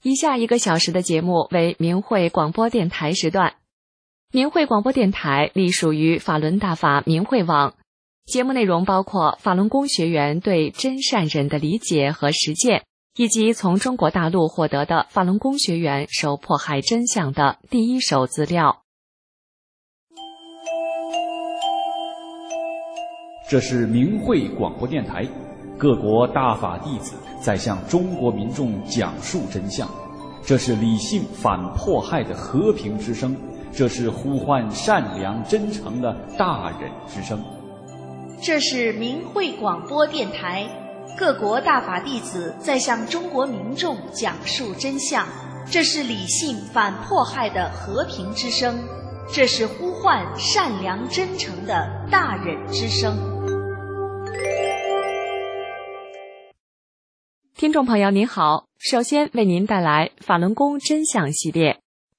以下1个小时的节目为明慧广播电台时段。明慧广播电台隶属于法轮大法明慧网，节目内容包括法轮功学员对真善忍的理解和实践，以及从中国大陆获得的法轮功学员受迫害真相的第一手资料。 这是明慧广播电台，各国大法弟子在向中国民众讲述真相，这是理性反迫害的和平之声，这是呼唤善良真诚的大忍之声。 这是明慧广播电台，各国大法弟子在向中国民众讲述真相，这是理性反迫害的和平之声，这是呼唤善良真诚的大忍之声。 听众朋友您好，首先为您带来法轮功真相系列。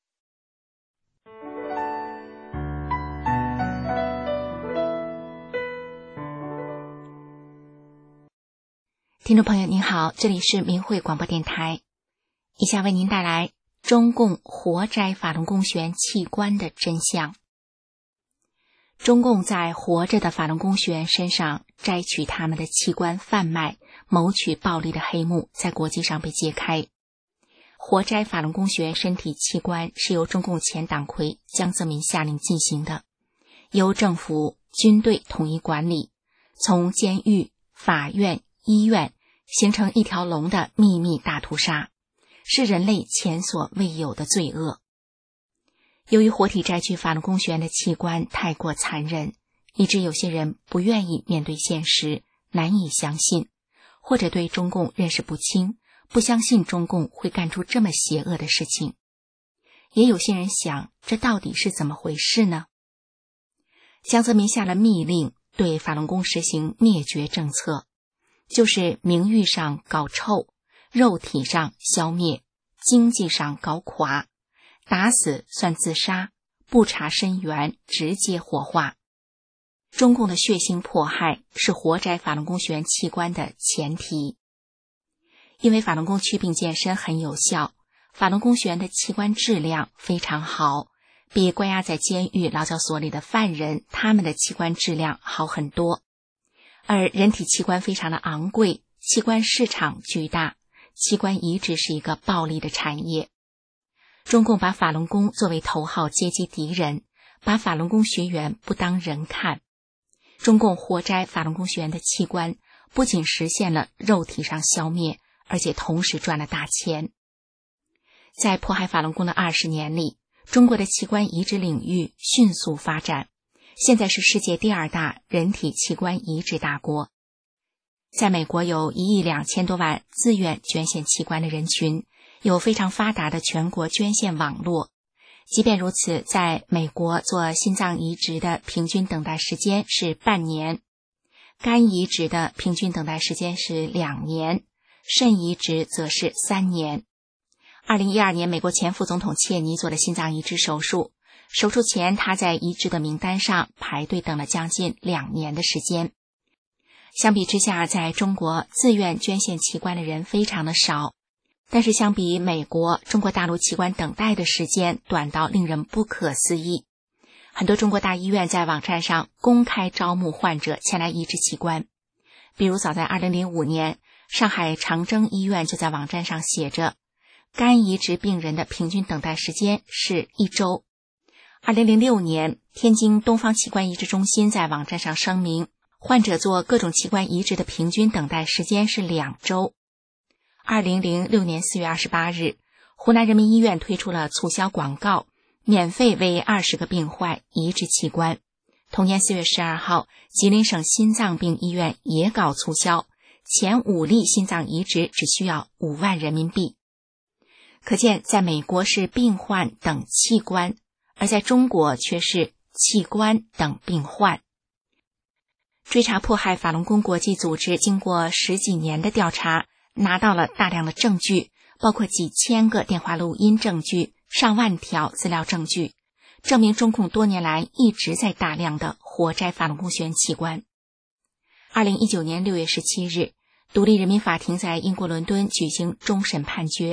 听众朋友您好，这里是明慧广播电台，以下为您带来中共活摘法轮功学员器官的真相。中共在活着的法轮功学员身上摘取他们的器官贩卖、谋取暴利的黑幕在国际上被揭开。活摘法轮功学员身体器官是由中共前党魁江泽民下令进行的，由政府、军队统一管理，从监狱、法院、医院形成一条龙的秘密大屠杀，是人类前所未有的罪恶。由于活体摘取法轮功学员的器官太过残忍，以致有些人不愿意面对现实，难以相信，或者对中共认识不清，不相信中共会干出这么邪恶的事情。也有些人想，这到底是怎么回事呢？江泽民下了密令，对法轮功实行灭绝政策，就是名誉上搞臭，肉体上消灭，经济上搞垮，打死算自杀，不查身源，直接火化。中共的血腥迫害是活摘法轮功学员器官的前提。因为法轮功祛病健身很有效，法轮功学员的器官质量非常好，比关押在监狱劳教所里的犯人他们的器官质量好很多。而人体器官非常的昂贵，器官市场巨大，器官移植是一个暴利的产业。中共把法轮功作为头号阶级敌人，把法轮功学员不当人看。中共活摘法轮功学员的器官，不仅实现了肉体上消灭，而且同时赚了大钱。在迫害法轮功的20年里，中国的器官移植领域迅速发展，现在是世界第2大人体器官移植大国。在美国有1亿2千多万自愿捐献器官的人群，有非常发达的全国捐献网络。即便如此，在美国做心脏移植的平均等待时间是半年，肝移植的平均等待时间是2年，肾移植则是3年。2012年，美国前副总统切尼做了心脏移植手术，手术前他在移植的名单上排队等了将近2年的时间。相比之下，在中国自愿捐献器官的人非常的少，但是相比美国，中国大陆器官等待的时间短到令人不可思议。很多中国大医院在网站上公开招募患者前来移植器官。比如早在2005年，上海长征医院就在网站上写着，肝移植病人的平均等待时间是1周。2006年，天津东方器官移植中心在网站上声明，患者做各种器官移植的平均等待时间是2周。2006年4月28日，湖南人民医院推出了促销广告，免费为20个病患移植器官。同年4月12号，吉林省心脏病医院也搞促销，前5例心脏移植只需要5万人民币。可见在美国是病患等器官，而在中国却是器官等病患。追查迫害法轮功国际组织经过10几年的调查，拿到了大量的证据，包括几千个电话录音证据、上万条资料证据，证明中共多年来一直在大量的活摘法轮功学员器官。2019年6月17日，独立人民法庭在英国伦敦举行终审判决，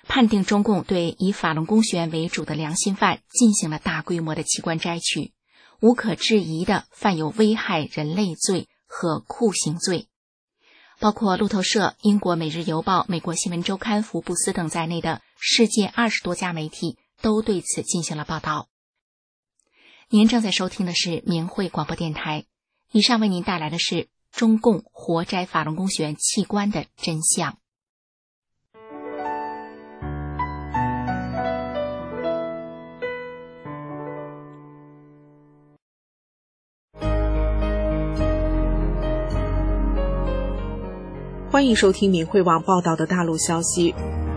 判定中共对以法轮功学员为主的良心犯进行了大规模的器官摘取，无可置疑的犯有危害人类罪和酷刑罪。包括路透社、英国《每日邮报》、美国新闻周刊、福布斯等在内的世界20多家媒体都对此进行了报道。您正在收听的是明慧广播电台，以上为您带来的是中共活摘法轮功学员器官的真相。 欢迎收听明慧网报道的大陆消息。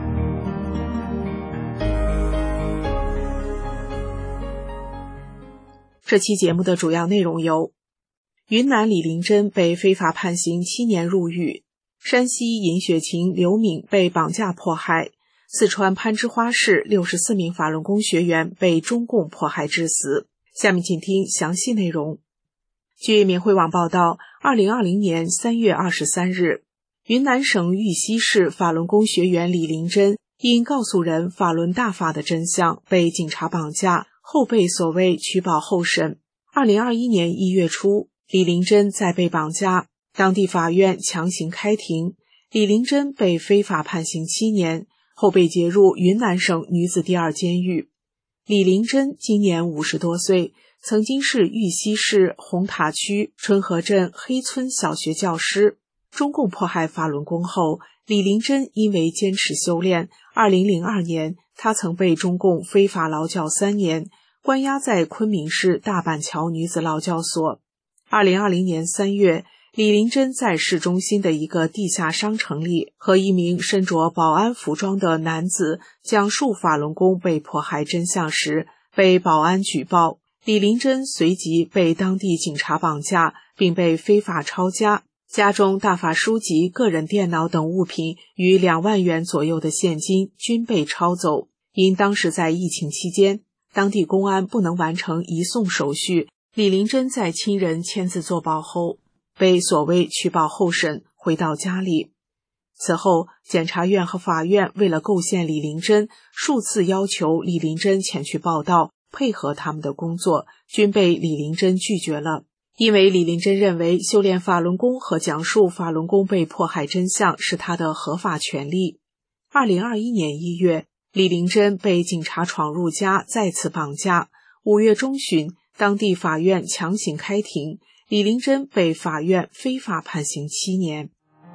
这期节目的主要内容有：云南李林珍被非法判刑7年入狱，山西尹雪琴、刘敏被绑架迫害，四川攀枝花市64名法轮功学员被中共迫害致死。下面请听详细内容。据明慧网报道，2020年3月23日，云南省玉溪市法轮功学员李林珍因告诉人法轮大法的真相被警察绑架，后被所谓取保候审。2021年1月初，李林珍再被绑架，当地法院强行开庭，李林珍被非法判刑7年，后被接入云南省女子第2监狱。李林珍今年50多岁，曾经是玉溪市红塔区春河镇黑村小学教师。中共迫害法轮功后，李林珍因为坚持修炼，2002年他曾被中共非法劳教3年，关押在昆明市大板桥女子劳教所。2020年3月，李林珍在市中心的一个地下商城里和一名身着保安服装的男子讲述法轮功被迫害真相时，被保安举报。李林珍随即被当地警察绑架，并被非法抄家。家中大法书籍、个人电脑等物品与2万元左右的现金均被抄走。因当时在疫情期间，当地公安不能完成移送手续，李林珍在亲人签字作保后，被所谓取保候审，回到家里。此后，检察院和法院为了构陷李林珍，数次要求李林珍前去报到，配合他们的工作，均被李林珍拒绝了。因为李林珍认为修炼法轮功和讲述法轮功被迫害真相是他的合法权利。2021年1月，李林珍被警察闯入家再次绑架。5月中旬，当地法院强行开庭，李林珍被法院非法判刑7年。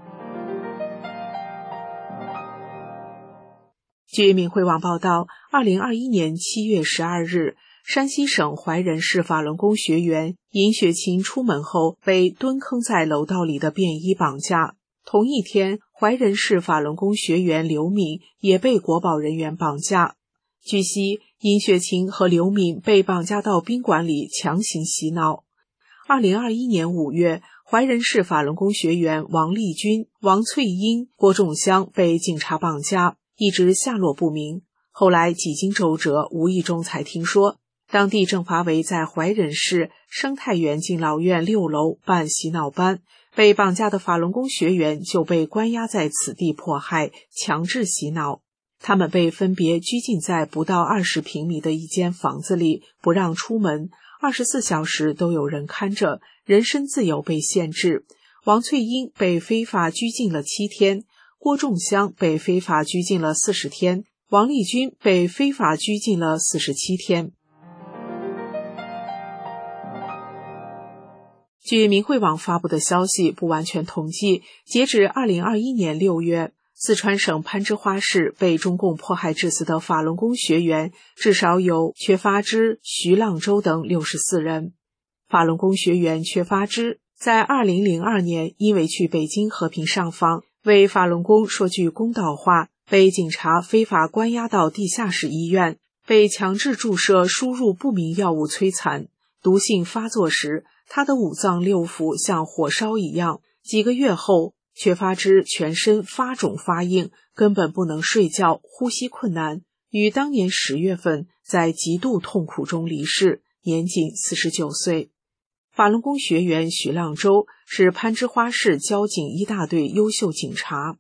据明慧网报道，2021年7月12日，山西省怀仁市法轮功学员尹雪琴出门后被蹲坑在楼道里的便衣绑架。同一天，怀仁市法轮功学员刘敏也被国保人员绑架。据悉，尹雪琴和刘敏被绑架到宾馆里强行洗脑。2021年5月，怀仁市法轮功学员王丽君、王翠英、郭仲香被警察绑架，一直下落不明。后来几经周折，无意中才听说当地政法委在怀仁市生态园敬老院6楼办洗脑班，被绑架的法轮功学员就被关押在此地迫害，强制洗脑。他们被分别拘禁在不到20平米的一间房子里，不让出门，24小时都有人看着，人身自由被限制。王翠英被非法拘禁了7天，郭仲香被非法拘禁了40天，王丽君被非法拘禁了47天。据明慧网发布的消息，不完全统计，截止2021年6月，四川省攀枝花市被中共迫害致死的法轮功学员至少有阙发之、徐浪洲等64人。法轮功学员阙发之在2002年因为去北京和平上访，为法轮功说句公道话，被警察非法关押到地下室医院，被强制注射输入不明药物摧残。毒性发作时，他的5脏6腑像火烧一样，几个月后，阙发之全身发肿发硬，根本不能睡觉，呼吸困难，于当年10月份在极度痛苦中离世，年仅49岁。法轮功学员许浪洲是攀枝花市交警1大队优秀警察。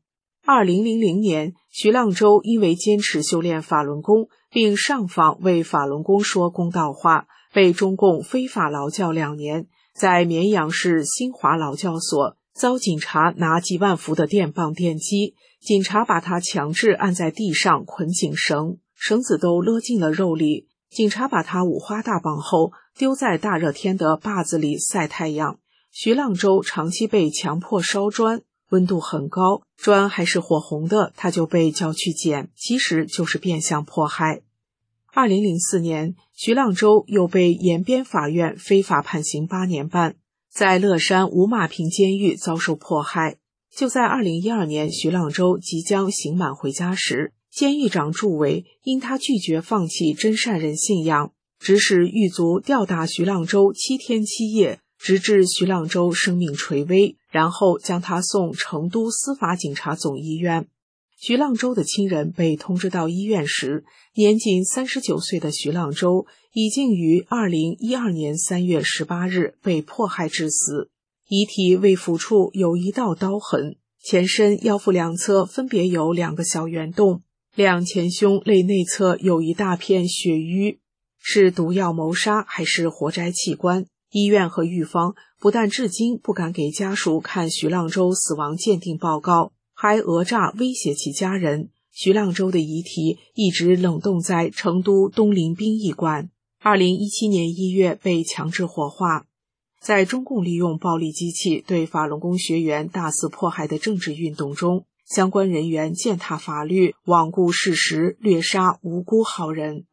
2000年，徐浪洲因为坚持修炼法轮功，并上访为法轮功说公道话，被中共非法劳教2年，在绵阳市新华劳教所遭警察拿几万伏的电棒电击，警察把他强制按在地上捆紧绳，绳子都勒进了肉里。警察把他五花大绑后，丢在大热天的坝子里晒太阳。徐浪洲长期被强迫烧砖，温度很高，砖还是火红的，他就被叫去捡，其实就是变相迫害。2004年，徐浪洲又被延边法院非法判刑8年半，在乐山五马坪监狱遭受迫害。就在2012年，徐浪洲即将刑满回家时，监狱长祝维因他拒绝放弃真善人信仰，指使狱卒吊打徐浪洲7天7夜，直至徐浪洲生命垂危，然后将他送成都司法警察总医院。徐浪洲的亲人被通知到医院时，年仅39岁的徐浪洲已经于2012年3月18日被迫害致死，遗体胃腹处有一道刀痕，前身腰腹两侧分别有2个小圆洞，两前胸肋内侧有一大片血瘀，是毒药谋杀还是活摘器官？医院和狱方不但至今不敢给家属看徐浪洲死亡鉴定报告，还讹诈威胁其家人。徐浪洲的遗体一直冷冻在成都东陵殡仪馆，2017年1月被强制火化。在中共利用暴力机器对法轮功学员大肆迫害的政治运动中，相关人员践踏法律，罔顾事实，掠杀无辜好人。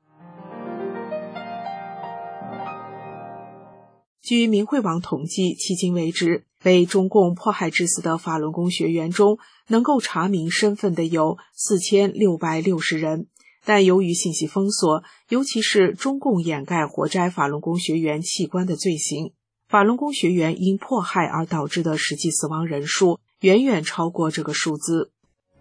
据明慧网统计，迄今为止，被中共迫害致死的法轮功学员中，能够查明身份的有4660人，但由于信息封锁，尤其是中共掩盖活摘法轮功学员器官的罪行，法轮功学员因迫害而导致的实际死亡人数远远超过这个数字。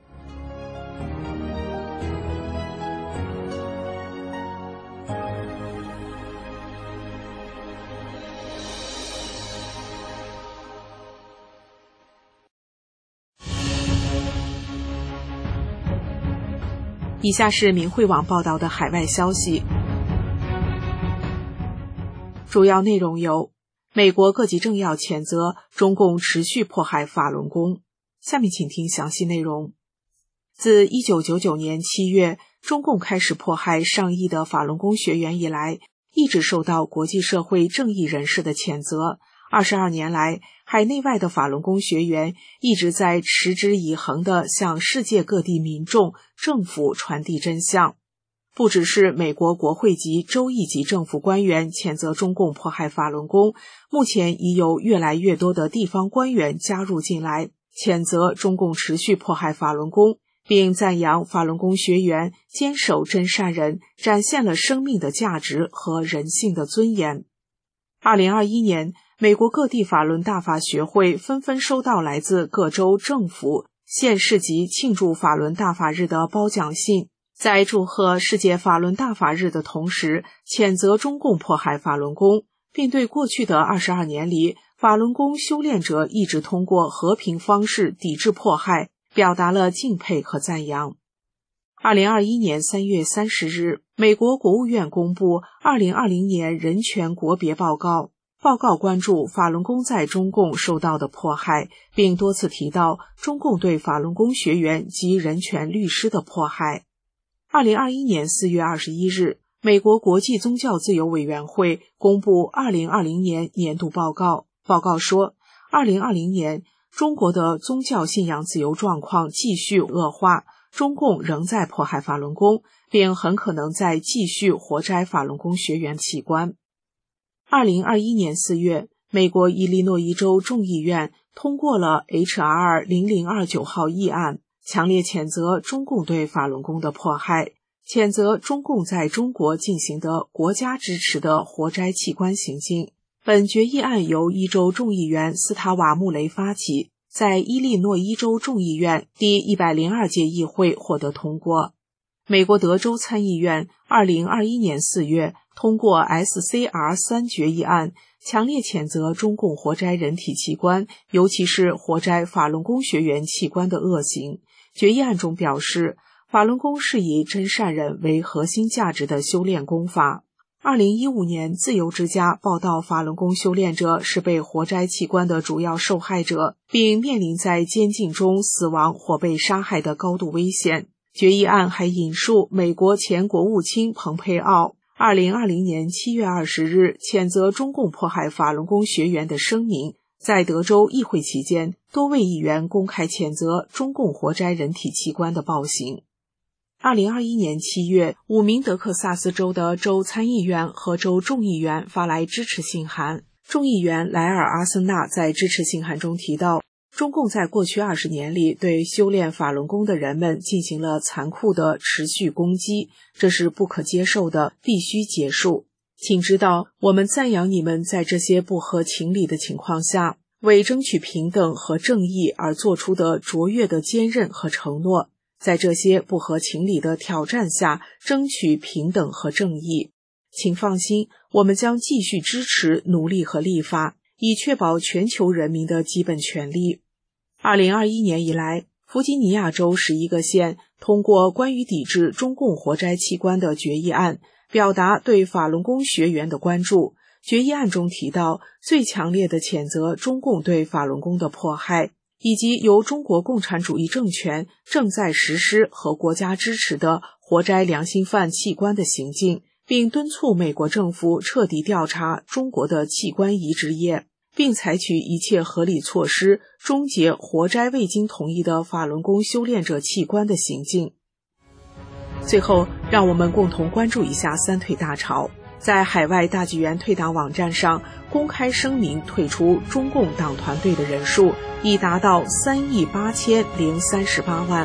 以下是明慧网报道的海外消息，主要内容有：美国各级政要谴责中共持续迫害法轮功。下面请听详细内容。自1999年7月，中共开始迫害上亿的法轮功学员以来，一直受到国际社会正义人士的谴责。22年来，海内外的法轮功学员一直在持之以恒地向世界各地民众、政府传递真相。不只是美国国会级、州议级政府官员谴责中共迫害法轮功，目前已有越来越多的地方官员加入进来，谴责中共持续迫害法轮功，并赞扬法轮功学员坚守真善人，展现了生命的价值和人性的尊严。2021年，美国各地法轮大法学会纷纷收到来自各州政府、县市级庆祝法轮大法日的褒奖信，在祝贺世界法轮大法日的同时，谴责中共迫害法轮功，并对过去的22年里，法轮功修炼者一直通过和平方式抵制迫害，表达了敬佩和赞扬。2021年3月30日，美国国务院公布2020年人权国别报告，报告关注法轮功在中共受到的迫害，并多次提到中共对法轮功学员及人权律师的迫害。2021年4月21日，美国国际宗教自由委员会公布2020年年度报告，报告说2020年中国的宗教信仰自由状况继续恶化，中共仍在迫害法轮功，并很可能在继续活摘法轮功学员器官。2021年4月，美国伊利诺伊州众议院通过了 H.R. 0029号议案，强烈谴责中共对法轮功的迫害，谴责中共在中国进行的国家支持的活摘器官行径。本决议案由伊州众议员斯塔瓦穆雷发起，在伊利诺伊州众议院第102届议会获得通过。美国德州参议院2021年4月通过 SCR3 决议案，强烈谴责中共活摘人体器官，尤其是活摘法轮功学员器官的恶行， 决议案中表示，法轮功是以真善忍为核心价值的修炼功法。2015年，自由之家报道法轮功修炼者是被活摘器官的主要受害者，并面临在监禁中死亡或被杀害的高度危险。决议案还引述美国前国务卿蓬佩奥2020年7月20日谴责中共迫害法轮功学员的声明。在德州议会期间，多位议员公开谴责中共活摘人体器官的暴行。2021年7月，5名德克萨斯州的州参议员和州众议员发来支持信函。众议员莱尔·阿森纳在支持信函中提到，中共在过去20年里对修炼法轮功的人们进行了残酷的持续攻击，这是不可接受的，必须结束。请知道，我们赞扬你们在这些不合情理的情况下，为争取平等和正义而做出的卓越的坚韧和承诺。在这些不合情理的挑战下，争取平等和正义。请放心，我们将继续支持、努力和立法，以确保全球人民的基本权利。2021年以来，弗吉尼亚州11个县通过关于抵制中共活摘器官的决议案，表达对法轮功学员的关注。决议案中提到，最强烈的谴责中共对法轮功的迫害，以及由中国共产主义政权正在实施和国家支持的活摘良心犯器官的行径，并敦促美国政府彻底调查中国的器官移植业，并采取一切合理措施，终结活摘未经同意的法轮功修炼者器官的行径。最后，让我们共同关注一下三退大潮。在海外大纪元退党网站上公开声明退出中共党团队的人数已达到38038万。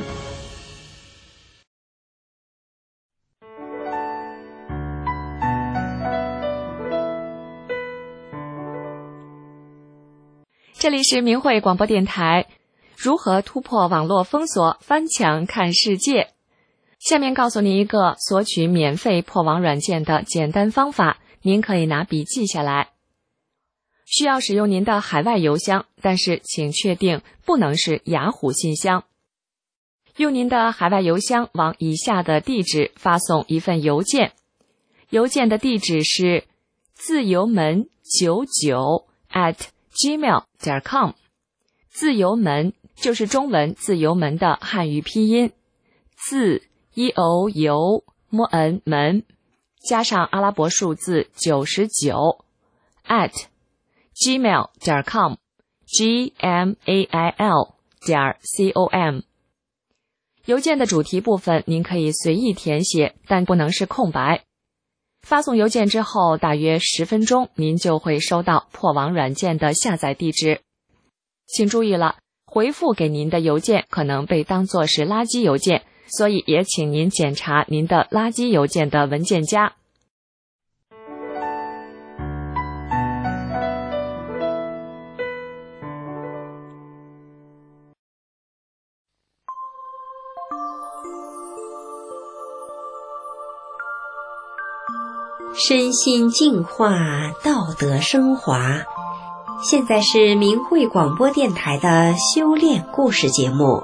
这里是明慧广播电台，如何突破网络封锁，翻墙看世界。下面告诉您一个索取免费破网软件的简单方法，您可以拿笔记下来。需要使用您的海外邮箱，但是请确定不能是雅虎信箱。用您的海外邮箱往以下的地址发送一份邮件，邮件的地址是自由门99@gmail.com。自由门就是中文自由门的汉语拼音，自由门加上阿拉伯数字99 @gmail.com gmail.com。 邮件的主题部分您可以随意填写，但不能是空白。发送邮件之后大约10分钟，您就会收到破网软件的下载地址。请注意了，回复给您的邮件可能被当作是垃圾邮件，所以也请您检查您的垃圾邮件的文件夹。 身心净化，道德升华。现在是明慧广播电台的修炼故事节目。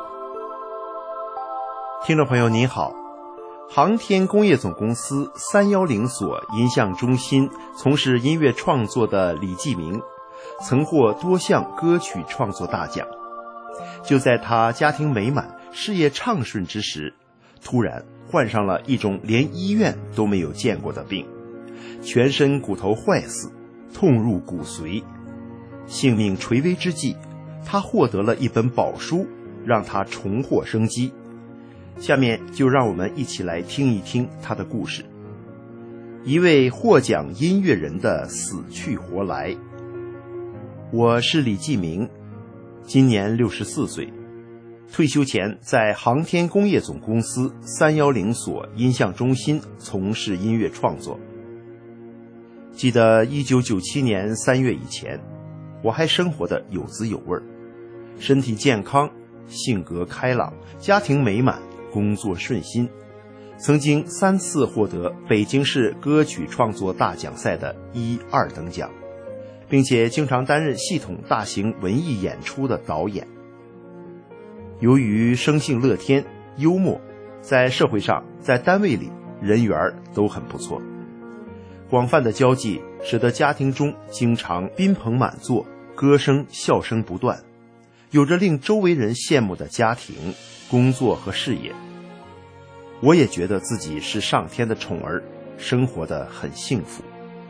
听众朋友您好，航天工业总公司310所音像中心从事音乐创作的李继明，曾获多项歌曲创作大奖。就在他家庭美满、事业畅顺之时，突然患上了一种连医院都没有见过的病，全身骨头坏死，痛入骨髓。性命垂危之际，他获得了一本宝书，让他重获生机。下面就让我们一起来听一听他的故事。一位获奖音乐人的死去活来。我是李继明，今年64岁，退休前在航天工业总公司310所音像中心从事音乐创作。记得1997年3月以前，我还生活得有滋有味，身体健康，性格开朗，家庭美满，工作顺心，曾经3次获得北京市歌曲创作大奖赛的1、2等奖，并且经常担任系统大型文艺演出的导演。 由于生性乐天、幽默，在社会上、在单位里人缘都很不错。广泛的交际使得家庭中经常宾朋满座，歌声笑声不断，有着令周围人羡慕的家庭、工作和事业。我也觉得自己是上天的宠儿，生活得很幸福。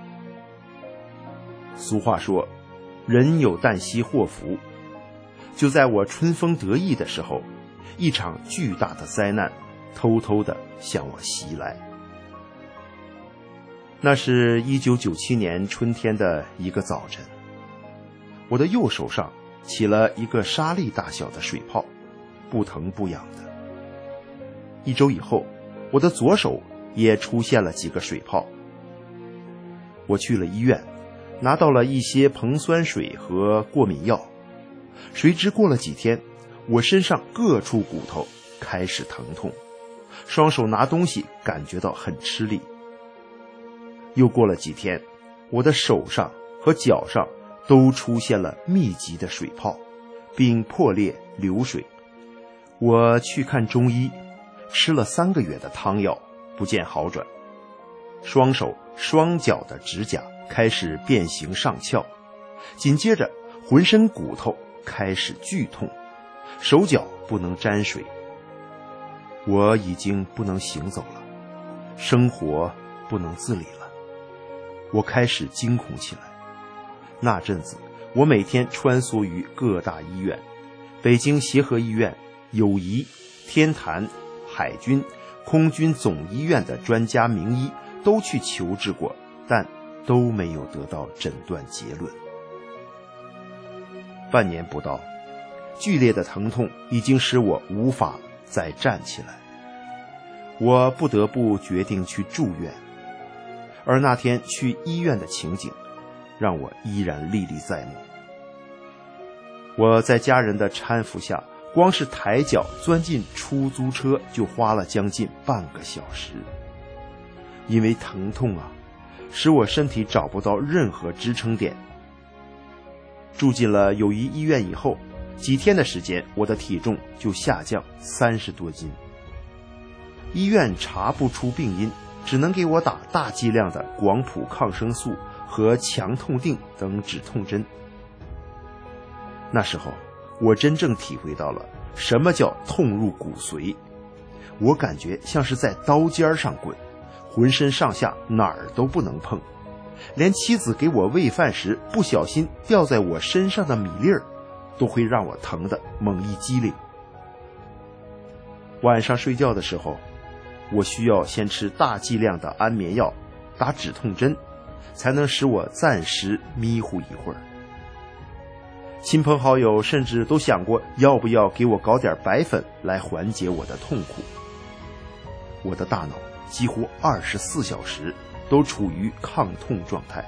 俗话说，人有旦夕祸福。就在我春风得意的时候，一场巨大的灾难偷偷地向我袭来。那是1997年春天的一个早晨，我的右手上起了一个沙粒大小的水泡，不疼不痒的。1周以后，我的左手也出现了几个水泡。我去了医院，拿到了一些硼酸水和过敏药。谁知过了几天，我身上各处骨头开始疼痛，双手拿东西感觉到很吃力。又过了几天，我的手上和脚上都出现了密集的水泡，并破裂流水。我去看中医，吃了3个月的汤药，不见好转。双手双脚的指甲开始变形上翘，紧接着浑身骨头开始剧痛，手脚不能沾水。我已经不能行走了，生活不能自理了。我开始惊恐起来。那阵子，我每天穿梭于各大医院，北京协和医院、友谊、天坛、海军、空军总医院的专家名医都去求治过，但都没有得到诊断结论。半年不到，剧烈的疼痛已经使我无法再站起来，我不得不决定去住院。而那天去医院的情景让我依然历历在目。我在家人的搀扶下，光是抬脚钻进出租车就花了将近半个小时。因为疼痛使我身体找不到任何支撑点。住进了友谊医院以后，几天的时间，我的体重就下降30多斤。医院查不出病因，只能给我打大剂量的广谱抗生素和强痛定等止痛针。那时候，我真正体会到了什么叫痛入骨髓。我感觉像是在刀尖上滚，浑身上下哪儿都不能碰，连妻子给我喂饭时不小心掉在我身上的米粒儿，都会让我疼得猛一激灵。晚上睡觉的时候，我需要先吃大剂量的安眠药，打止痛针，才能使我暂时迷糊一会儿。亲朋好友甚至都想过要不要给我搞点白粉来缓解我的痛苦。我的大脑几乎24小时都处于抗痛状态。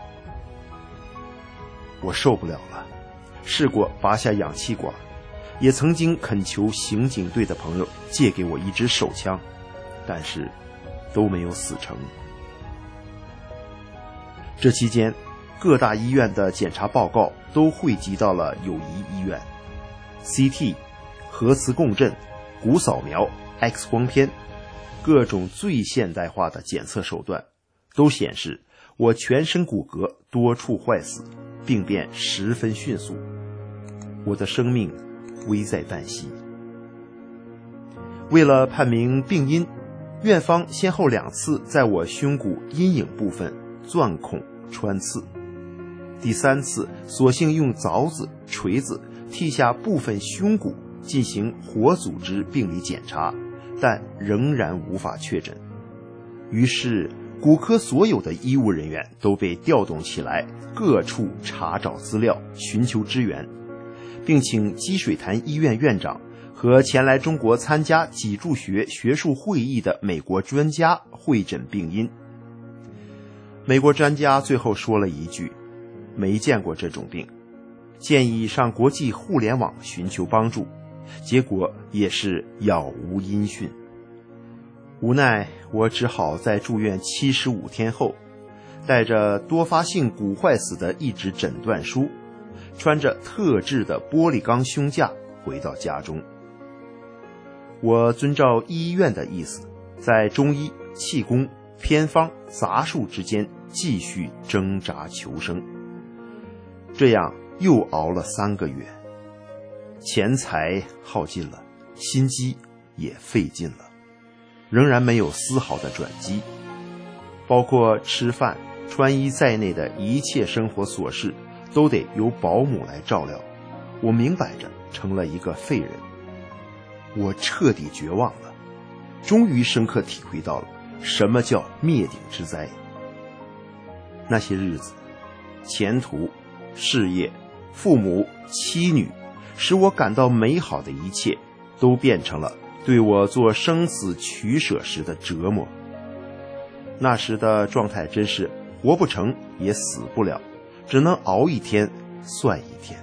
我受不了了，试过拔下氧气管，也曾经恳求刑警队的朋友借给我一支手枪，但是都没有死成。这期间，各大医院的检查报告都汇集到了友谊医院。CT、核磁共振、骨扫描、X 光片，各种最现代化的检测手段都显示我全身骨骼多处坏死，病变十分迅速，我的生命危在旦夕。为了判明病因，院方先后2次在我胸骨阴影部分钻孔穿刺，第3次索性用凿子、锤子剔下部分胸骨进行活组织病理检查，但仍然无法确诊。于是骨科所有的医务人员都被调动起来，各处查找资料，寻求支援，并请积水潭医院院长和前来中国参加脊柱学学术会议的美国专家会诊病因。美国专家最后说了一句：没见过这种病，建议上国际互联网寻求帮助，结果也是杳无音讯。无奈我只好在住院75天后，带着多发性骨坏死的一纸诊断书，穿着特制的玻璃钢胸架回到家中。 我遵照医院的意思，在中医、气功、偏方、杂术之间继续挣扎求生。这样又熬了3个月，钱财耗尽了，心机也费尽了，仍然没有丝毫的转机。包括吃饭、穿衣在内的一切生活琐事都得由保姆来照料，我明摆着成了一个废人。我彻底绝望了，终于深刻体会到了什么叫灭顶之灾。那些日子，前途、事业、父母、妻女，使我感到美好的一切都变成了对我做生死取舍时的折磨。那时的状态真是活不成也死不了，只能熬一天算一天。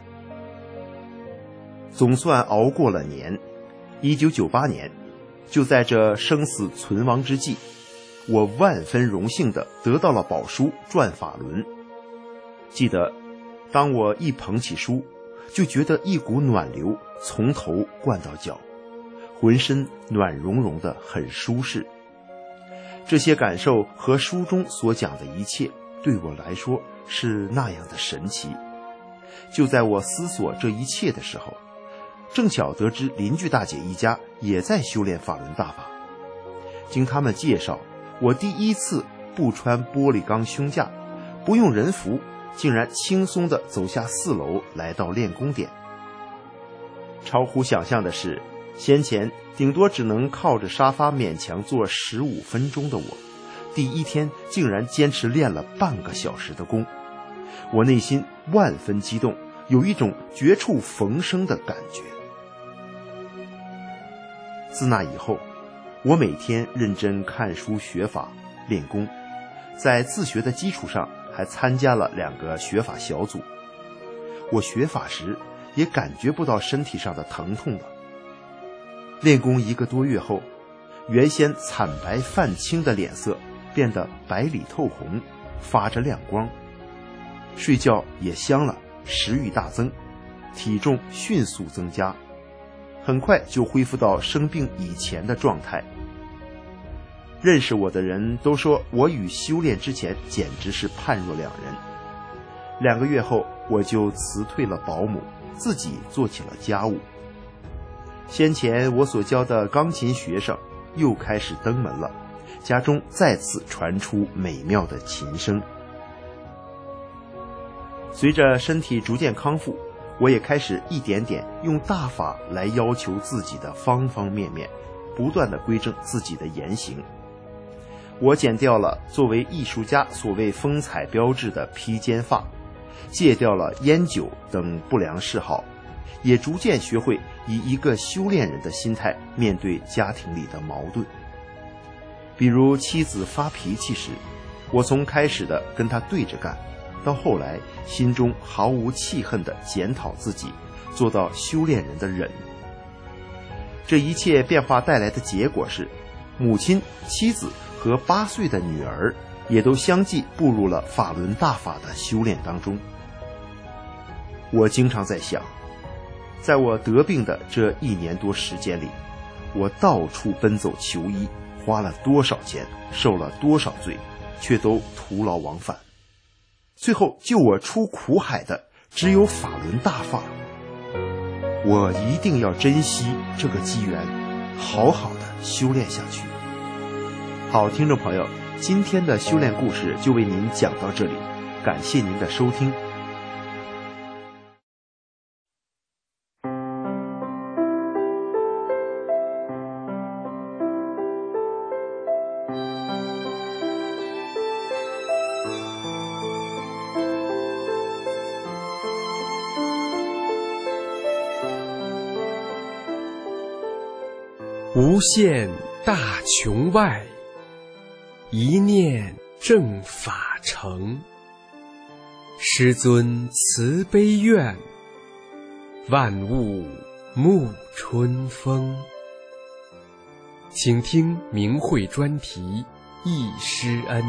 总算熬过了年，1998年，就在这生死存亡之际，我万分荣幸地得到了宝书转法轮。记得当我一捧起书，就觉得一股暖流从头灌到脚，浑身暖融融的，很舒适。这些感受和书中所讲的一切对我来说是那样的神奇。就在我思索这一切的时候，正巧得知邻居大姐一家也在修炼法轮大法。经他们介绍，我第一次不穿玻璃钢胸架，不用人扶，竟然轻松地走下4楼来到练功点。超乎想象的是，先前顶多只能靠着沙发勉强做15分钟的我，第一天竟然坚持练了半个小时的功。我内心万分激动，有一种绝处逢生的感觉。自那以后，我每天认真看书学法练功，在自学的基础上还参加了2个学法小组。我学法时也感觉不到身体上的疼痛了。练功1个多月后，原先惨白泛青的脸色变得白里透红，发着亮光。睡觉也香了，食欲大增，体重迅速增加，很快就恢复到生病以前的状态。认识我的人都说我与修炼之前简直是判若两人。2个月后，我就辞退了保姆，自己做起了家务。先前我所教的钢琴学生又开始登门了，家中再次传出美妙的琴声。随着身体逐渐康复，我也开始一点点用大法来要求自己的方方面面，不断地规正自己的言行。我剪掉了作为艺术家所谓风采标志的披肩发，戒掉了烟酒等不良嗜好，也逐渐学会以一个修炼人的心态面对家庭里的矛盾。比如妻子发脾气时，我从开始的跟她对着干，到后来心中毫无气恨地检讨自己，做到修炼人的忍。这一切变化带来的结果是，母亲、妻子和8岁的女儿也都相继步入了法轮大法的修炼当中。我经常在想，在我得病的这1年多时间里，我到处奔走求医，花了多少钱，受了多少罪，却都徒劳往返。最后救我出苦海的只有法轮大法。我一定要珍惜这个机缘，好好的修炼下去。好，听众朋友，今天的修炼故事就为您讲到这里，感谢您的收听。 无限大穹外，一念正法成。师尊慈悲愿，万物沐春风。请听明慧专题忆师恩。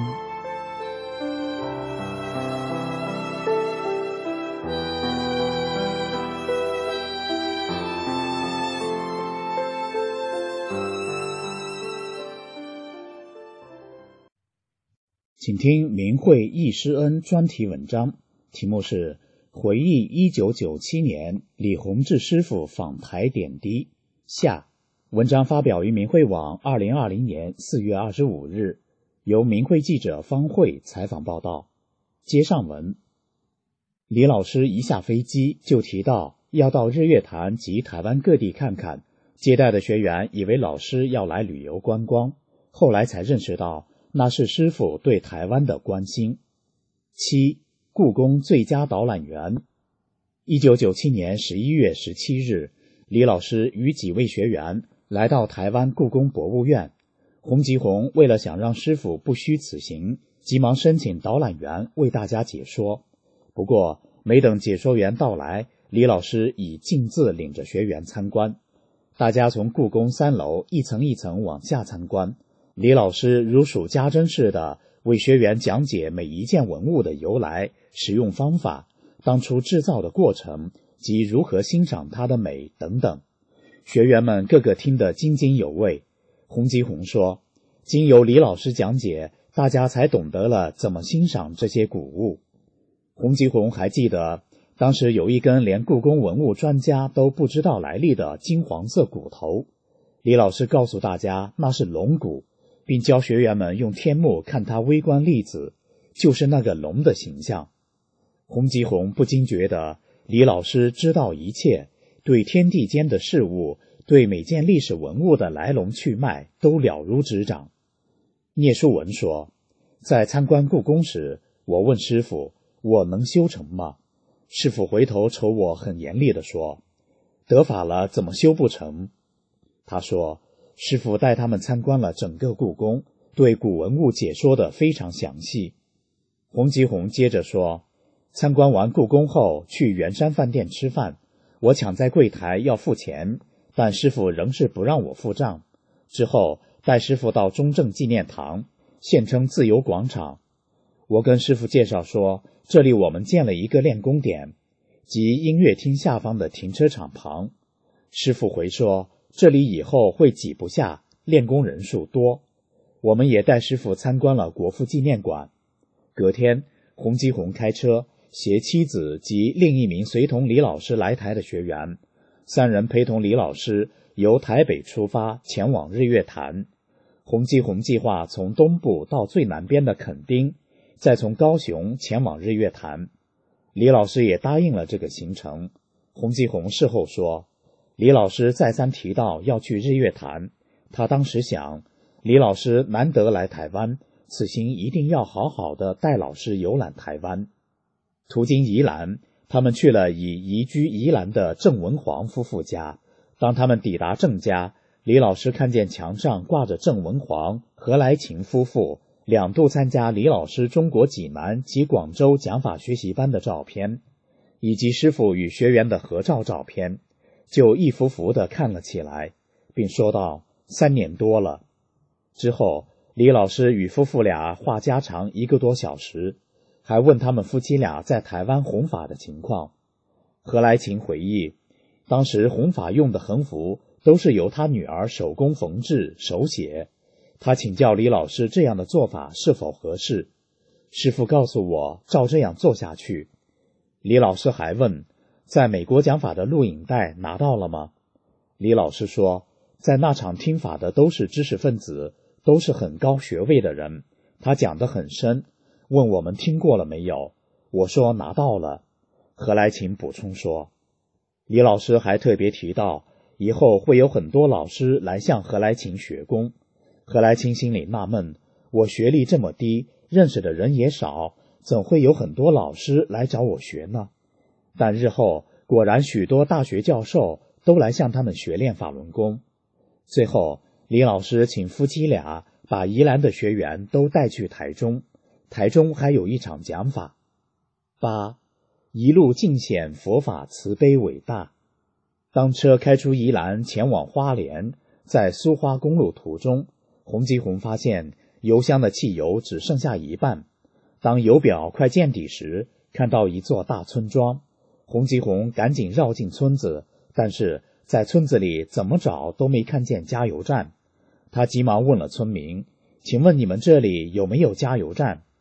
请听明慧忆师恩专题文章，题目是回忆1997年李洪志师傅访台点滴下。文章发表于明慧网2020年4月25日，由明慧记者方慧采访报道。接上文，李老师一下飞机就提到要到日月潭及台湾各地看看，接待的学员以为老师要来旅游观光，后来才认识到那是师傅对台湾的关心。7. 故宫最佳导览员。1997年11月17日，李老师与几位学员来到台湾故宫博物院，洪吉宏为了想让师傅不虚此行，急忙申请导览员为大家解说。不过没等解说员到来，李老师已径自领着学员参观。大家从故宫3楼一层一层往下参观，李老师如数家珍似的为学员讲解每一件文物的由来、使用方法、当初制造的过程及如何欣赏它的美等等。学员们个个听得津津有味。洪吉宏说，经由李老师讲解，大家才懂得了怎么欣赏这些古物。洪吉宏还记得，当时有一根连故宫文物专家都不知道来历的金黄色骨头，李老师告诉大家那是龙骨，并教学员们用天目看它微观粒子，就是那个龙的形象。洪吉宏不禁觉得李老师知道一切，对天地间的事物，对每件历史文物的来龙去脉都了如指掌。聂树文说，在参观故宫时，我问师傅，我能修成吗？师傅回头瞅我很严厉地说，得法了怎么修不成？他说，师傅带他们参观了整个故宫，对古文物解说得非常详细。洪吉宏接着说，参观完故宫后去圆山饭店吃饭，我抢在柜台要付钱，但师傅仍是不让我付账。之后带师傅到中正纪念堂，现称自由广场。我跟师傅介绍说，这里我们建了一个练功点，即音乐厅下方的停车场旁。师傅回说，这里以后会挤不下，练功人数多。我们也带师傅参观了国父纪念馆。隔天，洪吉宏开车携妻子及另一名随同李老师来台的学员，3人陪同李老师由台北出发前往日月潭。洪吉宏计划从东部到最南边的垦丁，再从高雄前往日月潭。李老师也答应了这个行程。洪吉宏事后说，李老师再三提到要去日月潭，他当时想，李老师难得来台湾，此行一定要好好的带老师游览台湾。途经宜兰，他们去了已移居宜兰的郑文煌夫妇家。当他们抵达郑家，李老师看见墙上挂着郑文煌、何来琴夫妇2度参加李老师中国济南及广州讲法学习班的照片，以及师傅与学员的合照照片，就一幅幅地看了起来，并说道：3年多了。之后，李老师与夫妇俩话家常1个多小时，还问他们夫妻俩在台湾弘法的情况。何来琴回忆，当时弘法用的横幅都是由他女儿手工缝制手写，他请教李老师这样的做法是否合适。师父告诉我照这样做下去。李老师还问，在美国讲法的录影带拿到了吗？李老师说，在那场听法的都是知识分子，都是很高学位的人，他讲得很深，问我们听过了没有，我说拿到了。何来琴补充说，李老师还特别提到，以后会有很多老师来向何来琴学功。何来琴心里纳闷，我学历这么低，认识的人也少，怎会有很多老师来找我学呢？但日后果然许多大学教授都来向他们学练法轮功。最后，李老师请夫妻俩把宜兰的学员都带去台中，台中还有一场讲法。8. 一路尽显佛法慈悲伟大。当车开出宜兰前往花莲，在苏花公路途中，洪吉宏发现油箱的汽油只剩下一半。当油表快见底时，看到一座大村庄，洪吉宏赶紧绕进村子，但是在村子里怎么找都没看见加油站。他急忙问了村民，请问你们这里有没有加油站？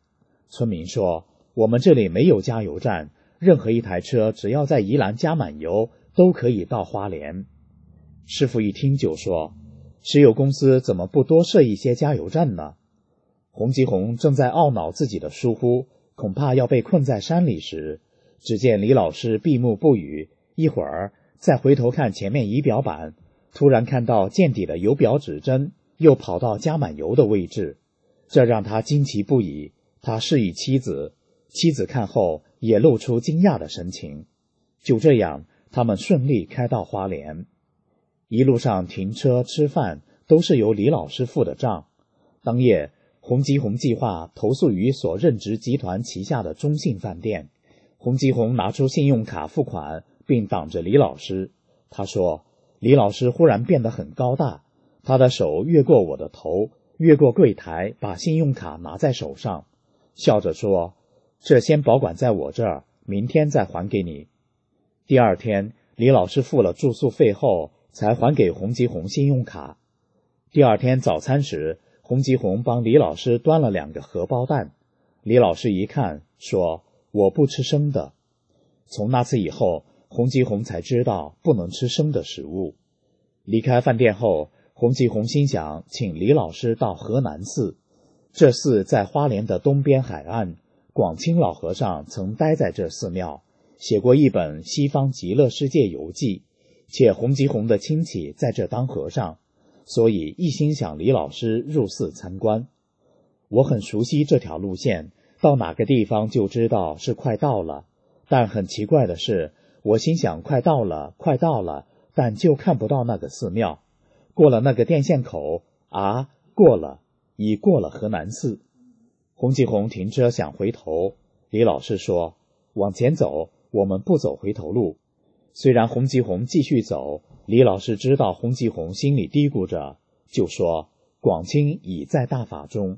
村民说，我们这里没有加油站，任何一台车只要在宜兰加满油都可以到花莲。师傅一听就说，石油公司怎么不多设一些加油站呢？洪吉红正在懊恼自己的疏忽，恐怕要被困在山里时，只见李老师闭目不语，一会儿再回头看前面仪表板，突然看到见底的油表指针又跑到加满油的位置，这让他惊奇不已。他示意妻子，妻子看后也露出惊讶的神情。就这样，他们顺利开到花莲。一路上停车吃饭都是由李老师付的账。当夜，洪吉红计划投诉于所任职集团旗下的中信饭店。洪吉红拿出信用卡付款，并挡着李老师。他说，李老师忽然变得很高大，他的手越过我的头，越过柜台，把信用卡拿在手上，笑着说，这先保管在我这儿，明天再还给你。第二天，李老师付了住宿费后才还给洪吉红信用卡。第二天早餐时，洪吉红帮李老师端了2个荷包蛋。李老师一看说，我不吃生的。从那次以后，洪吉红才知道不能吃生的食物。离开饭店后，洪吉红心想请李老师到河南寺。这寺在花莲的东边海岸，广清老和尚曾待在这寺庙，写过一本《西方极乐世界游记》，且洪吉红的亲戚在这当和尚，所以一心想李老师入寺参观。我很熟悉这条路线，到哪个地方就知道是快到了，但很奇怪的是，我心想快到了，快到了，但就看不到那个寺庙。过了那个电线口，过了，已过了河南寺。洪吉红停车想回头，李老师说，往前走，我们不走回头路。虽然洪吉红继续走，李老师知道洪吉红心里嘀咕着，就说，广清已在大法中。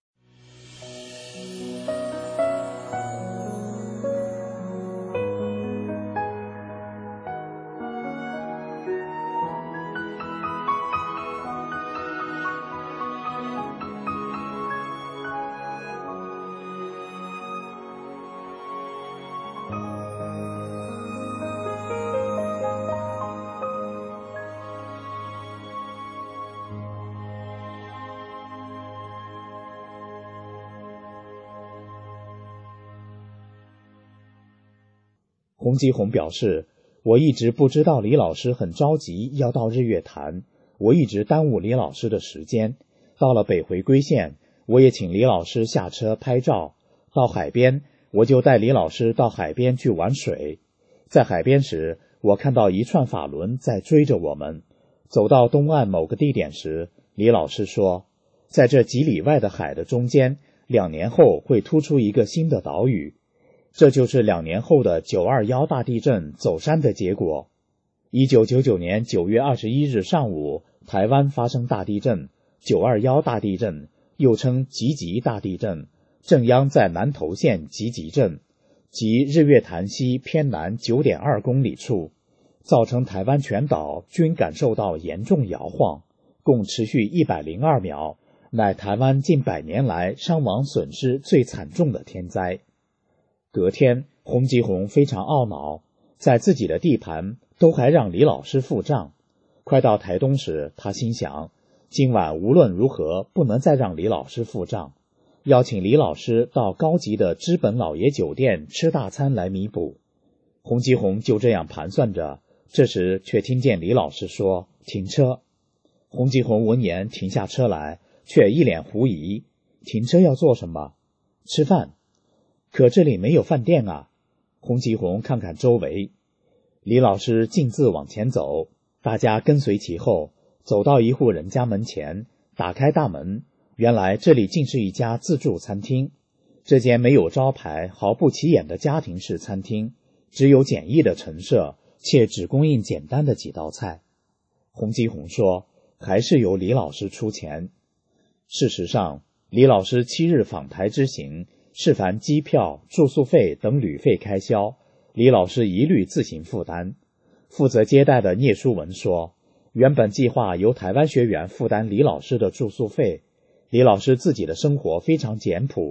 洪吉红表示，我一直不知道李老师很着急要到日月潭，我一直耽误李老师的时间。到了北回归线，我也请李老师下车拍照。到海边，我就带李老师到海边去玩水。在海边时，我看到一串法轮在追着我们。走到东岸某个地点时，李老师说，在这几里外的海的中间，2年后会突出一个新的岛屿。这就是2年后的921大地震走山的结果。1999年9月21日上午，台湾发生大地震，921大地震，又称集集大地震，震央在南投县集集镇，即日月潭西偏南 9.2 公里处，造成台湾全岛均感受到严重摇晃，共持续102秒，乃台湾近100年来伤亡损失最惨重的天灾。隔天，洪吉红非常懊恼，在自己的地盘都还让李老师付账。快到台东时，他心想，今晚无论如何不能再让李老师付账，邀请李老师到高级的知本老爷酒店吃大餐来弥补。洪吉红就这样盘算着，这时却听见李老师说，停车。洪吉红闻言停下车来，却一脸狐疑，停车要做什么？吃饭。可这里没有饭店啊。洪吉红看看周围，李老师径自往前走，大家跟随其后，走到一户人家门前，打开大门，原来这里竟是一家自助餐厅。这间没有招牌、毫不起眼的家庭式餐厅，只有简易的陈设，且只供应简单的几道菜。洪吉红说，还是由李老师出钱。事实上，李老师7日访台之行，是凡机票、住宿费等旅费开销，李老师一律自行负担。负责接待的聂书文说，原本计划由台湾学员负担李老师的住宿费，李老师自己的生活非常简朴，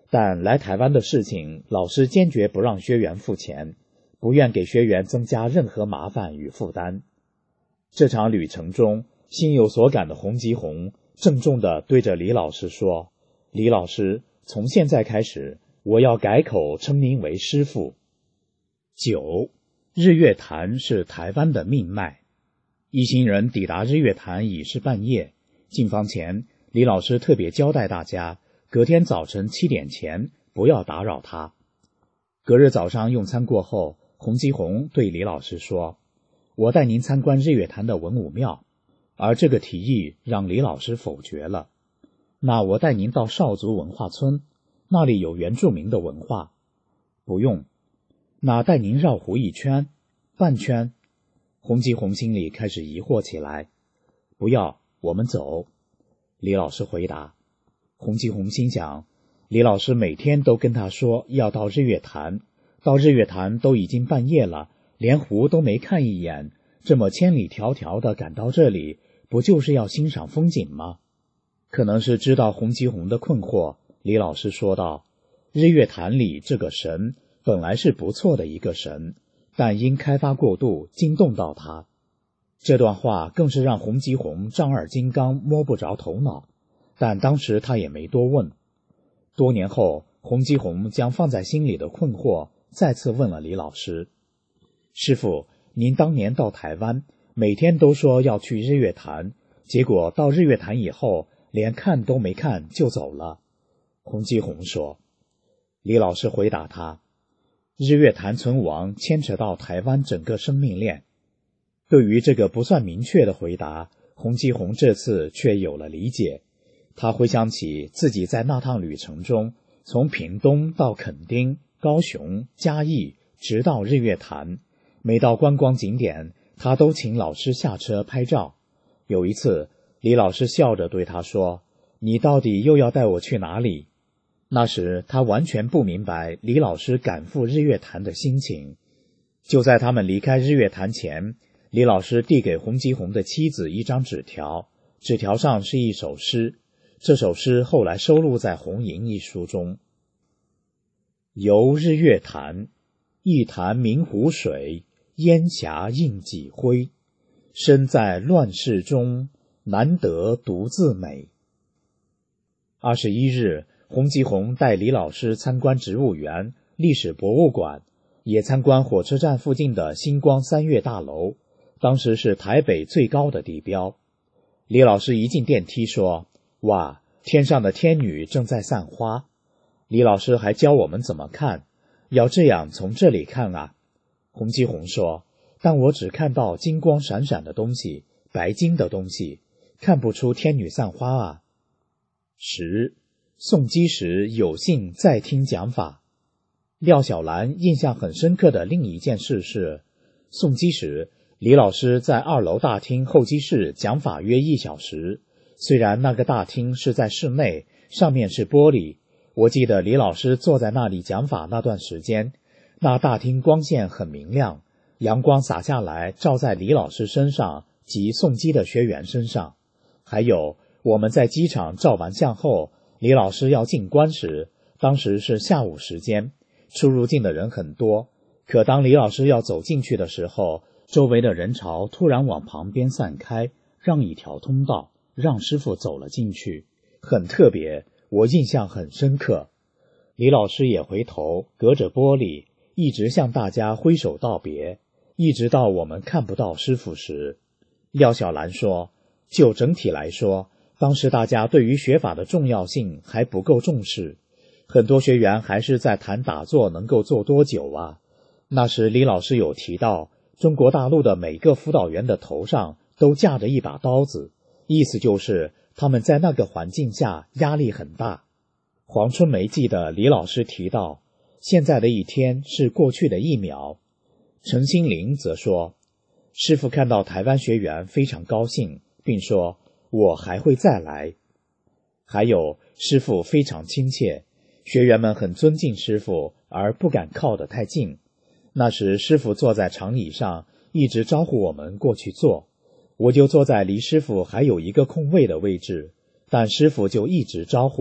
但来台湾的事情，老师坚决不让学员付钱，不愿给学员增加任何麻烦与负担。这场旅程中，心有所感的洪吉宏郑重地对着李老师说：“李老师，从现在开始，我要改口称您为师父。”9. 日月潭是台湾的命脉。一行人抵达日月潭已是半夜，进房前，李老师特别交代大家，隔天早晨7点前不要打扰他。隔日早上用餐过后，洪吉宏对李老师说：“我带您参观日月潭的文武庙。”而这个提议让李老师否决了。那我带您到少族文化村，那里有原住民的文化。不用。那带您绕湖一圈，半圈。洪吉宏心里开始疑惑起来。不要，我们走。李老师回答。洪吉宏心想，李老师每天都跟他说要到日月潭，到日月潭都已经半夜了，连湖都没看一眼，这么千里迢迢地赶到这里，不就是要欣赏风景吗？可能是知道洪吉宏的困惑，李老师说道：“日月潭里这个神本来是不错的一个神，但因开发过度惊动到他。”这段话更是让洪吉宏丈二金刚摸不着头脑，但当时他也没多问。多年后，洪吉宏将放在心里的困惑再次问了李老师：“师父，您当年到台湾，每天都说要去日月潭，结果到日月潭以后，连看都没看就走了。”洪吉宏说。李老师回答他：“日月潭存亡牵扯到台湾整个生命链。”对于这个不算明确的回答，洪吉宏这次却有了理解。他回想起自己在那趟旅程中，从屏东到垦丁、高雄、嘉义，直到日月潭，每到观光景点，他都请老师下车拍照。有一次，李老师笑着对他说：“你到底又要带我去哪里？”那时他完全不明白李老师赶赴日月潭的心情。就在他们离开日月潭前，李老师递给洪吉宏的妻子一张纸条，纸条上是一首诗，这首诗后来收录在《红萤》一书中。游日月潭，一潭明湖水，烟霞映几辉。身在乱世中，难得独自美。21日，洪吉宏带李老师参观植物园、历史博物馆，也参观火车站附近的星光三月大楼，当时是台北最高的地标。李老师一进电梯说：“哇，天上的天女正在散花。”李老师还教我们怎么看，要这样从这里看啊。洪吉宏说：“但我只看到金光闪闪的东西，白金的东西，看不出天女散花啊。”10. 诵经时有幸再听讲法。廖小兰印象很深刻的另一件事是，诵经时李老师在2楼大厅候机室讲法约1小时，虽然那个大厅是在室内，上面是玻璃，我记得李老师坐在那里讲法那段时间，那大厅光线很明亮，阳光洒下来照在李老师身上及诵经的学员身上。还有我们在机场照完相后，李老师要进关时，当时是下午时间，出入境的人很多，可当李老师要走进去的时候，周围的人潮突然往旁边散开，让一条通道，让师父走了进去，很特别，我印象很深刻。李老师也回头，隔着玻璃，一直向大家挥手道别，一直到我们看不到师父时。廖小兰说，就整体来说，当时大家对于学法的重要性还不够重视，很多学员还是在谈打坐能够做多久啊。那时李老师有提到，中国大陆的每个辅导员的头上都架着一把刀子，意思就是他们在那个环境下压力很大。黄春梅记得李老师提到，现在的一天是过去的1秒。陈心玲则说，师父看到台湾学员非常高兴，并说我还会再来。还有师父非常亲切，学员们很尊敬师父，而不敢靠得太近。那时师父坐在长椅上，一直招呼我们过去坐，我就坐在离师父还有一个空位的位置，但师父就一直招呼，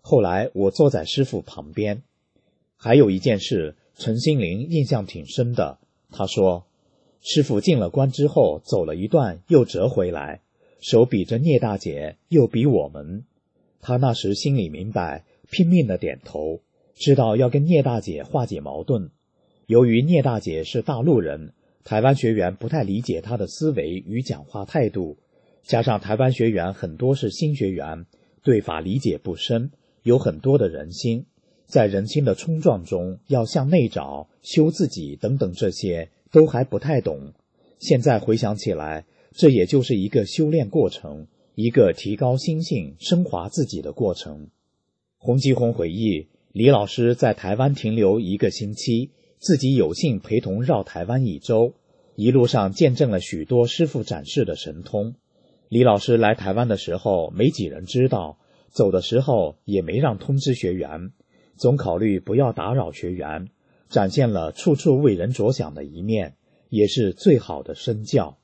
后来我坐在师父旁边。还有一件事，陈心灵印象挺深的。他说，师父进了关之后走了一段又折回来，手比着聂大姐，又比我们。他那时心里明白，拼命地点头，知道要跟聂大姐化解矛盾。由于聂大姐是大陆人，台湾学员不太理解她的思维与讲话态度，加上台湾学员很多是新学员，对法理解不深，有很多的人心，在人心的冲撞中要向内找，修自己等等，这些都还不太懂。现在回想起来，这也就是一个修炼过程，一个提高心性、升华自己的过程。洪基宏回忆，李老师在台湾停留1个星期，自己有幸陪同绕台湾1周，一路上见证了许多师父展示的神通。李老师来台湾的时候没几人知道，走的时候也没让通知学员，总考虑不要打扰学员，展现了处处为人着想的一面，也是最好的身教。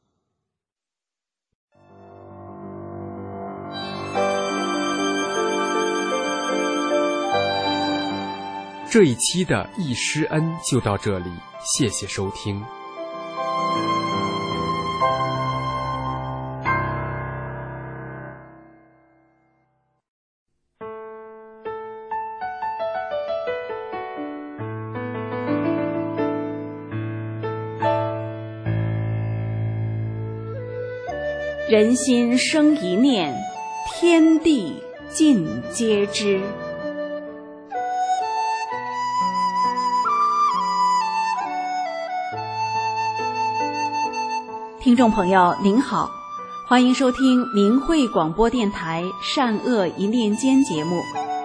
这一期的易师恩就到这里，谢谢收听。 人心生一念，天地尽皆知。听众朋友您好，欢迎收听明慧广播电台善恶一念间节目。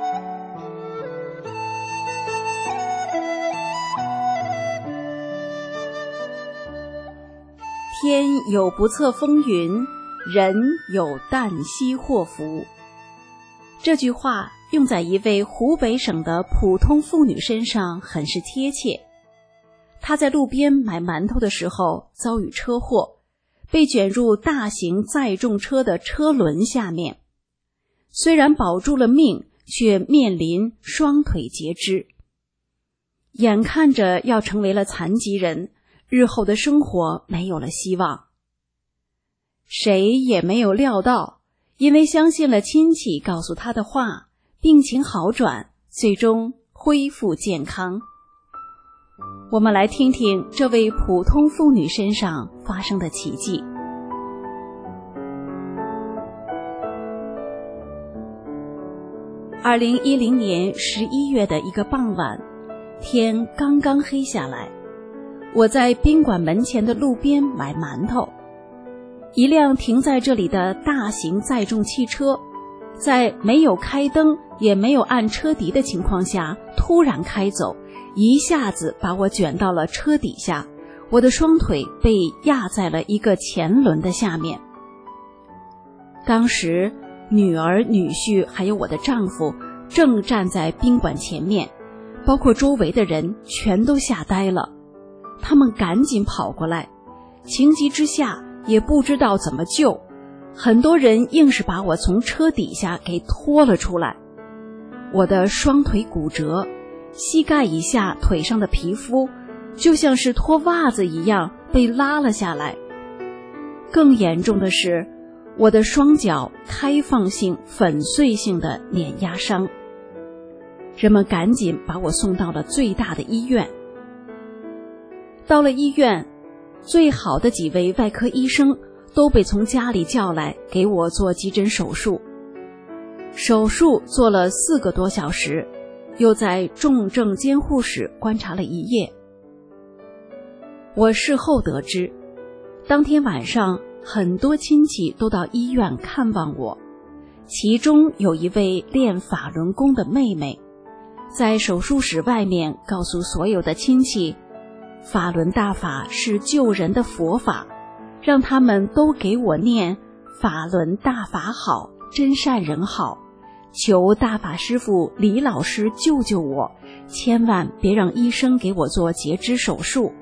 天有不测风云，人有旦夕祸福。这句话用在一位湖北省的普通妇女身上很是贴切。她在路边买馒头的时候遭遇车祸，被卷入大型载重车的车轮下面，虽然保住了命，却面临双腿截肢，眼看着要成为了残疾人，日后的生活没有了希望。谁也没有料到，因为相信了亲戚告诉他的话，病情好转，最终恢复健康。我们来听听这位普通妇女身上发生的奇迹。2010年11月的一个傍晚，天刚刚黑下来，我在宾馆门前的路边买馒头，一辆停在这里的大型载重汽车，在没有开灯也没有按车笛的情况下突然开走，一下子把我卷到了车底下，我的双腿被压在了一个前轮的下面。当时女儿、女婿还有我的丈夫正站在宾馆前面，包括周围的人全都吓呆了。他们赶紧跑过来，情急之下也不知道怎么救，很多人硬是把我从车底下给拖了出来。我的双腿骨折，膝盖以下腿上的皮肤就像是脱袜子一样被拉了下来。更严重的是，我的双脚开放性粉碎性的碾压伤。人们赶紧把我送到了最大的医院。到了医院，最好的几位外科医生都被从家里叫来给我做急诊手术。手术做了4个多小时，又在重症监护室观察了1夜。我事后得知，当天晚上很多亲戚都到医院看望我，其中有一位练法轮功的妹妹，在手术室外面告诉所有的亲戚，法轮大法是救人的佛法，让他们都给我念法轮大法好，真善人好，求大法师父李老师救救我，千万别让医生给我做截肢手术。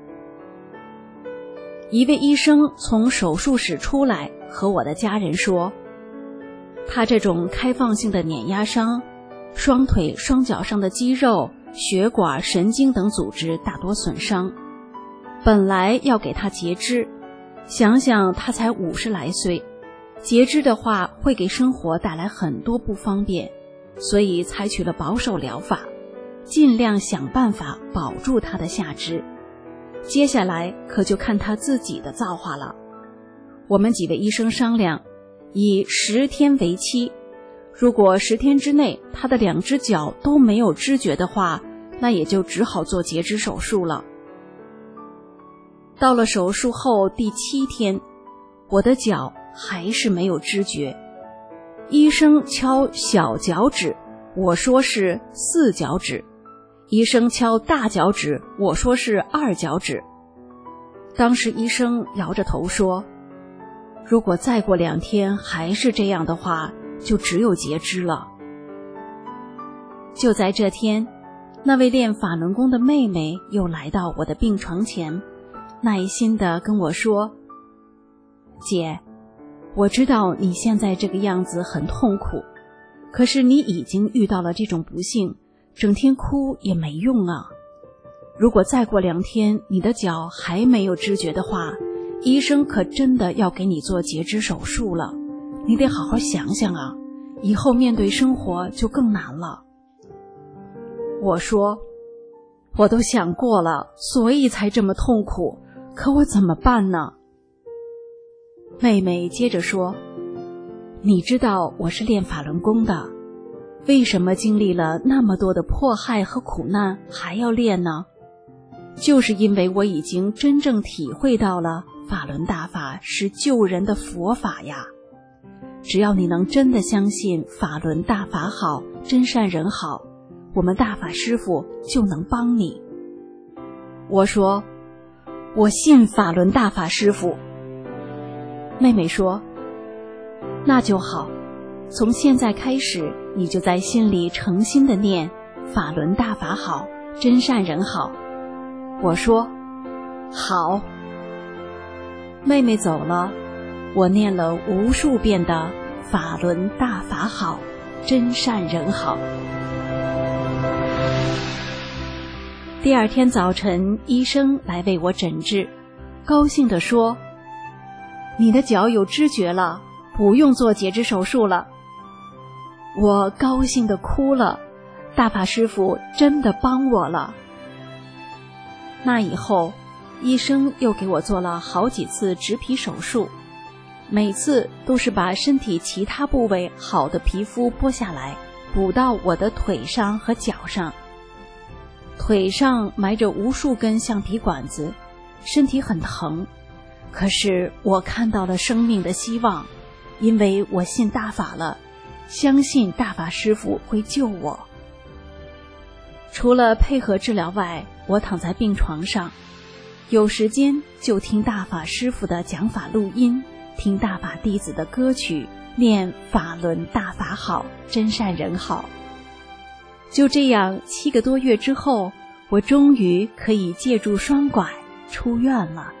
一位医生从手术室出来，和我的家人说，他这种开放性的碾压伤双腿、双脚上的肌肉、血管、神经等组织大多损伤。本来要给他截肢，想想他才50来岁，截肢的话会给生活带来很多不方便，所以采取了保守疗法，尽量想办法保住他的下肢。接下来可就看他自己的造化了。我们几位医生商量，以10天为期，如果10天之内他的2只脚都没有知觉的话，那也就只好做截肢手术了。到了手术后第7天，我的脚还是没有知觉。医生敲小脚趾，我说是4脚趾；医生敲大脚趾，我说是2脚趾。当时医生摇着头说，如果再过2天还是这样的话，就只有截肢了。就在这天，那位练法轮功的妹妹又来到我的病床前，耐心地跟我说，姐，我知道你现在这个样子很痛苦，可是你已经遇到了这种不幸，整天哭也没用啊。如果再过2天你的脚还没有知觉的话，医生可真的要给你做截肢手术了，你得好好想想啊，以后面对生活就更难了。我说，我都想过了，所以才这么痛苦，可我怎么办呢？妹妹接着说，你知道我是练法轮功的，为什么经历了那么多的迫害和苦难还要练呢？就是因为我已经真正体会到了法轮大法是救人的佛法呀。只要你能真的相信法轮大法好，真善人好，我们大法师父就能帮你。我说，我信法轮大法师父。妹妹说，那就好，从现在开始你就在心里诚心的念法轮大法好，真善人好。我说，好。妹妹走了，我念了无数遍的法轮大法好，真善人好。第2天早晨，医生来为我诊治，高兴地说，你的脚有知觉了，不用做截肢手术了。我高兴地哭了，大法师父真的帮我了。那以后，医生又给我做了好几次植皮手术，每次都是把身体其他部位好的皮肤剥下来，补到我的腿上和脚上。腿上埋着无数根橡皮管子，身体很疼，可是我看到了生命的希望，因为我信大法了，相信大法师父会救我。除了配合治疗外，我躺在病床上，有时间就听大法师父的讲法录音，听大法弟子的歌曲，念法轮大法好，真善人好。就这样7个多月之后，我终于可以借助双拐出院了。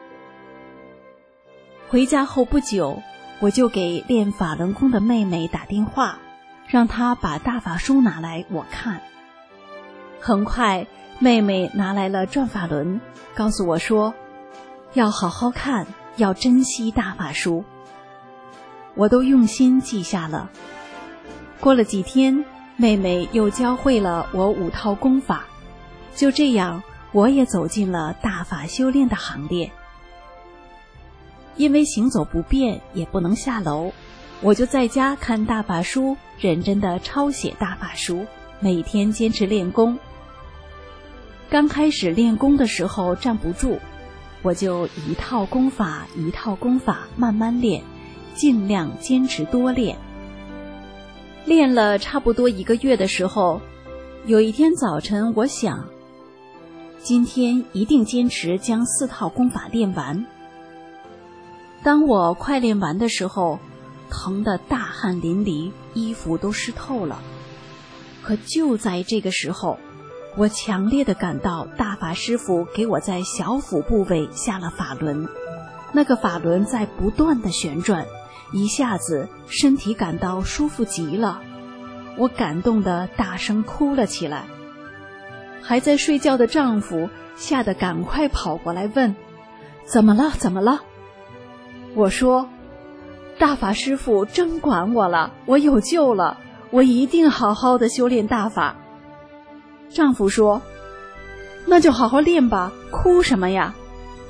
回家后不久，我就给练法轮功的妹妹打电话，让她把大法书拿来我看。很快，妹妹拿来了转法轮，告诉我说，要好好看，要珍惜大法书。我都用心记下了。过了几天，妹妹又教会了我5套功法，就这样，我也走进了大法修炼的行列。因为行走不便，也不能下楼，我就在家看大法书，认真地抄写大法书，每天坚持练功。刚开始练功的时候站不住，我就一套功法一套功法慢慢练，尽量坚持多练。练了差不多1个月的时候，有一天早晨，我想，今天一定坚持将4套功法练完。当我快练完的时候，疼得大汗淋漓，衣服都湿透了。可就在这个时候，我强烈地感到大法师父给我在小腹部位下了法轮，那个法轮在不断地旋转，一下子身体感到舒服极了。 我感动得大声哭了起来。还在睡觉的丈夫吓得赶快跑过来问：怎么了？怎么了？我说：大法师父真管我了，我有救了，我一定好好的修炼大法。丈夫说：那就好好练吧，哭什么呀？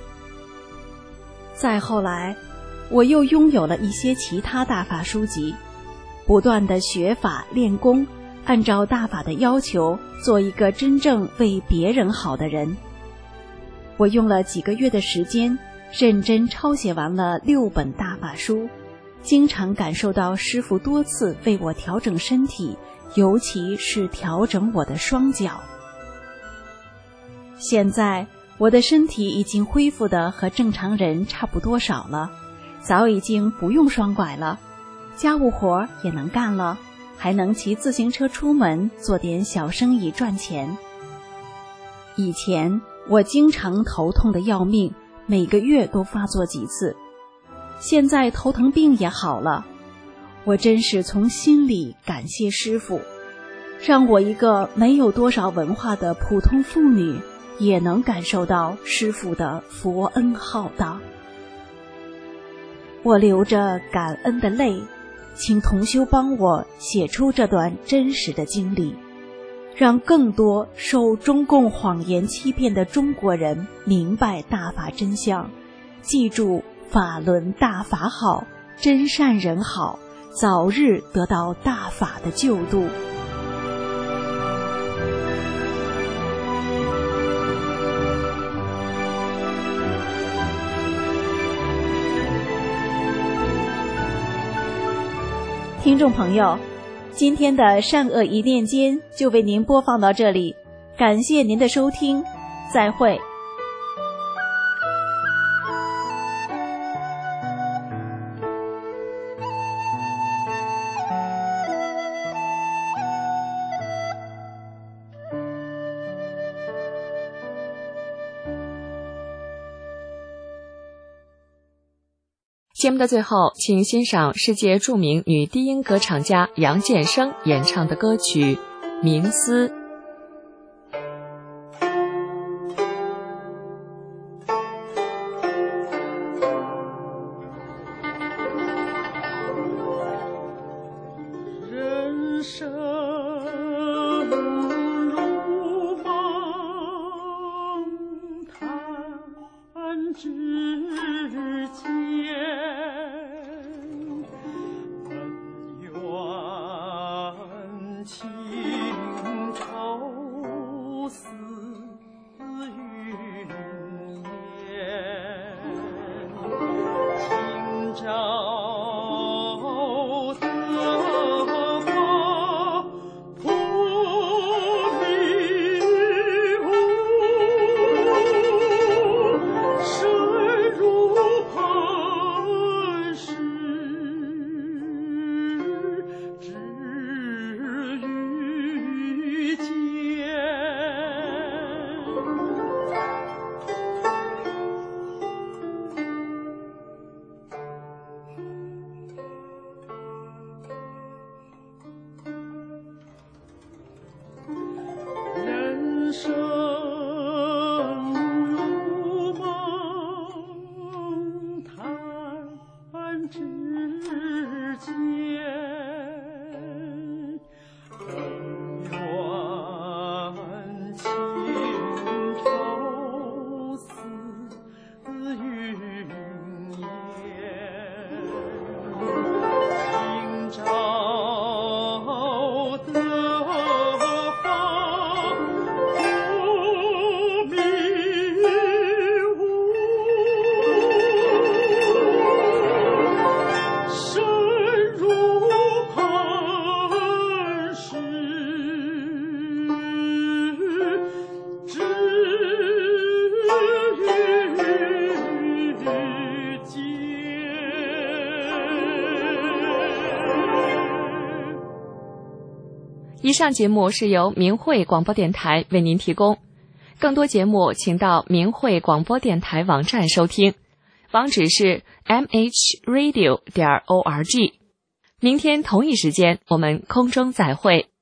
再后来，我又拥有了一些其他大法书籍，不断的学法练功，按照大法的要求，做一个真正为别人好的人。我用了几个月的时间，认真抄写完了6本大法书，经常感受到师父多次为我调整身体，尤其是调整我的双脚。现在我的身体已经恢复得和正常人差不多少了，早已经不用双拐了，家务活也能干了，还能骑自行车出门做点小生意赚钱。以前我经常头痛得要命，每个月都发作几次，现在头疼病也好了。我真是从心里感谢师父，让我一个没有多少文化的普通妇女也能感受到师父的佛恩浩荡。我流着感恩的泪，请同修帮我写出这段真实的经历，让更多受中共谎言欺骗的中国人明白大法真相，记住法轮大法好，真善人好，早日得到大法的救度。听众朋友，今天的善恶一念间就为您播放到这里，感谢您的收听，再会。 节目的最后，请欣赏世界著名女低音歌唱家杨建生演唱的歌曲《冥思》。 人生如梦，弹指间。情愁似云烟，今朝的花扑迷雾，深入磐石。人生如梦，弹指间，恩怨情愁似云烟，今朝的以上节目是由明慧广播电台为您提供，更多节目请到明慧广播电台网站收听，网址是mhradio.org。 明天同一时间，我们空中再会。